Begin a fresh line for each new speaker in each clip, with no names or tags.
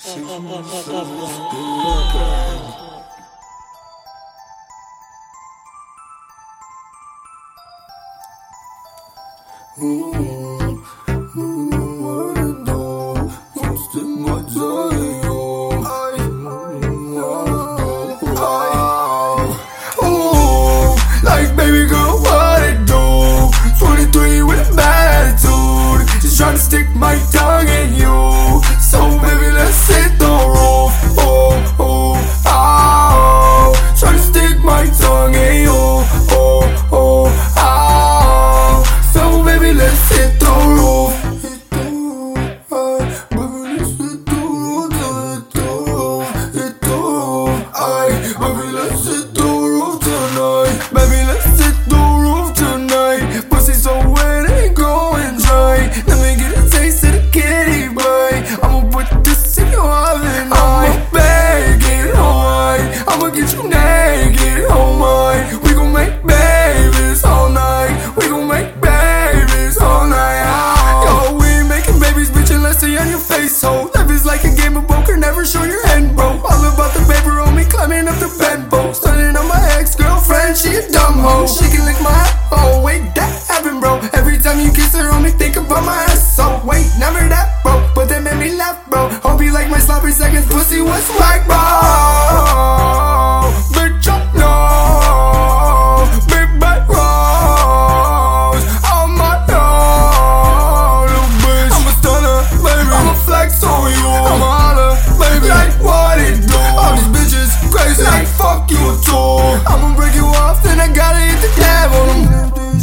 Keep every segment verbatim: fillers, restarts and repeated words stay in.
Like baby girl, what it do? twenty-three with a bad attitude, just trying to stick my tongue in you. So baby, let's hit the roof. Oh, oh, oh, trying to stick my tongue in you. Oh, oh, oh, so baby, let's hit the roof. Hit the roof, ay, baby, let's hit the roof, hit the roof, hit the roof, ay, baby, let's hit the roof tonight. Baby, let's hit the roof tonight. Pussy so wet, ain't going dry. Let me get a taste of the kitty boy. I'ma put this in your oven. I'ma bake it alright. I'ma get you naked, oh my. We gon' make babies all night. We gon' make babies all night. Yo, we ain't making babies, bitch, unless they on your face. So life is like a game of poker, never show your hand, bro. All about the paper on me, climbing up the bamboo. Stunning on my ex-girlfriend, she a dumb hoe. She can lick my oh wait, that happened, bro. Every time you kiss her on me, think about my ass. So wait, never that, bro. But that made me laugh, bro. Hope you like my sloppy seconds, pussy was whack, bro. Bitch, I know. Big bad rose on my nose, little bitch. I'm a stunner, baby. I'm a flex on you. I'm a holler, baby. Like what it do? All these bitches crazy, like fuck you too. I'ma break you off, then I gotta hit the dab on them.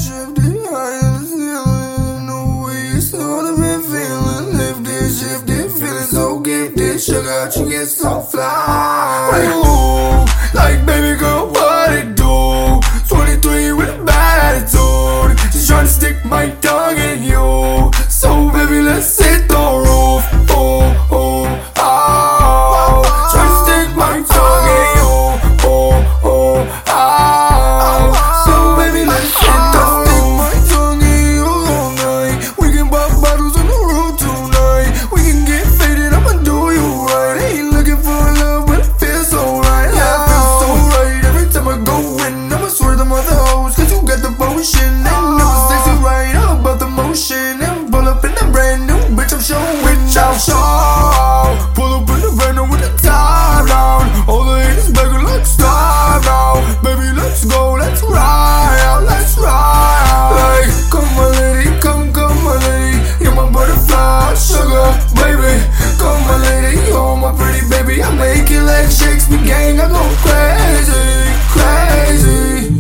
Sugar, she gets so fly. Ooh, like baby girl, what it do? twenty-three with a bad attitude, just trying to stick my tongue in you. So baby, let's hit the roof. Oh, oh, oh, trying to stick my tongue in you. Oh, oh, oh, so baby, let's hit the roof. My tongue in you all night. We can pop bottles on the roof tonight. We can get faded, I'ma do you. Ain't never sexy right all about the motion. And pull up in a brand new bitch, I'm showing which I'll show. Pull up in a brand new with the top down. All the haters begging like star now. Baby, let's go, let's ride out, let's ride out. Like, come my lady, come, come my lady. You're my butterfly, sugar, baby. Come my lady, you're my pretty baby. I make your legs shakes, me gang, I go crazy, crazy.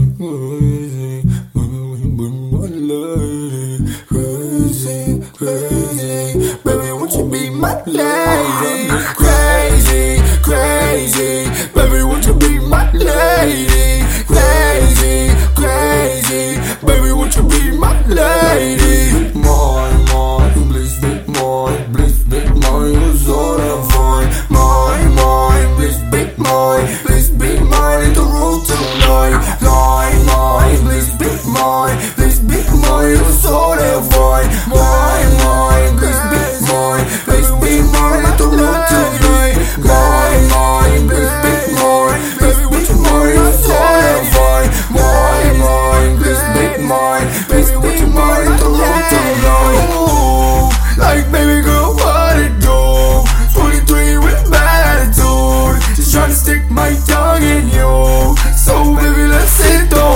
Crazy, crazy, baby, won't you be my lady? Crazy, crazy, baby, won't you be my lady? Crazy, crazy, baby, won't you be my lady? Mine, mine, please be mine, please be mine, you're so damn fine. Mine, mine, please be mine, please be mine in the room tonight. Mine, mine, please be mine, please be mine, you're so damn fine. Mine, mine, please be mine, please be mine in the room tonight. Mine, mine, please be mine, please be mine, you're so damn fine. Mine, mine, please be mine, please be mine in the room tonight. Ooh, like baby girl, what it do? twenty-three with a bad attitude, just trying to stick my tongue in you. So baby, let's hit the